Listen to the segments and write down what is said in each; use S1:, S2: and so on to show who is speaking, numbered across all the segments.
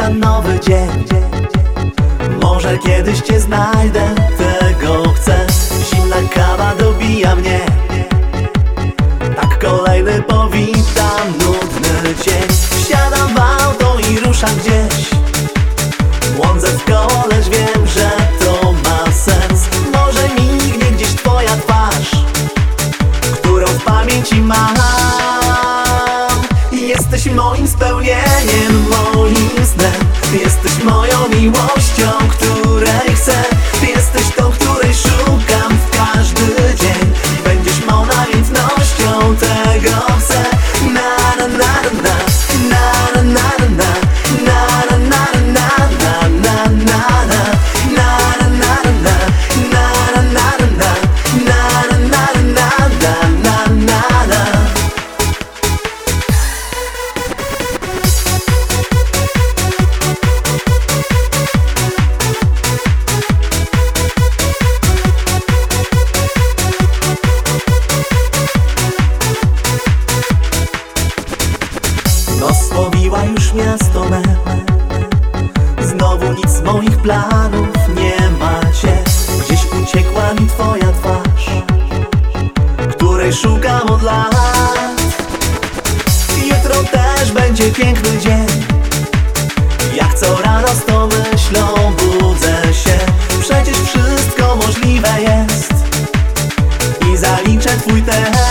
S1: wita nowy dzień. Może kiedyś cię znajdę, tego chcę. Zimna kawa dobija mnie, tak kolejny powitam nudny dzień. Wsiadam w auto i ruszam gdzieś, błądzę w koło, lecz wiem, że to ma sens. Może mignie gdzieś twoja twarz, którą w pamięci mam. Jesteś moim spełnieniem, moim snem. Jesteś moją miłością, której chcę. Jesteś tą, której szukam w każdy dzień. Będziesz mą namiętnością, tego chcę. Na na na na na na na na na na na na na Osłowiła już miasto me, znowu nic z moich planów nie macie. Gdzieś uciekła mi twoja twarz, której szukam od lat. Jutro też będzie piękny dzień, jak co rano z tą myślą budzę się. Przecież wszystko możliwe jest i zaliczę twój test.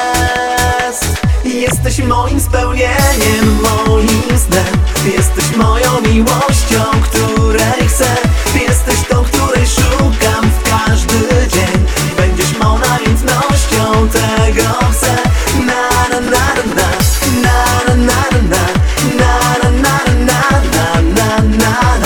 S1: Jesteś moim spełnieniem, moim snem. Jesteś moją miłością, której chcę. Jesteś tą, której szukam w każdy dzień. Będziesz mą namiętnością, tego chcę. Na na na na na na na na na na na na na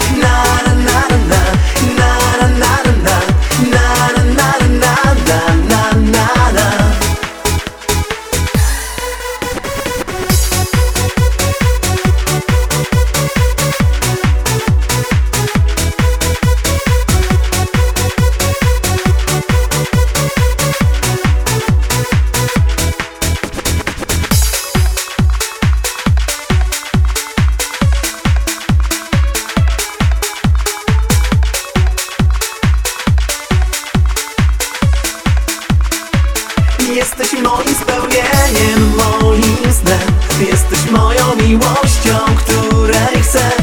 S1: Jesteś moim spełnieniem, moim snem. Jesteś moją miłością, której chcę.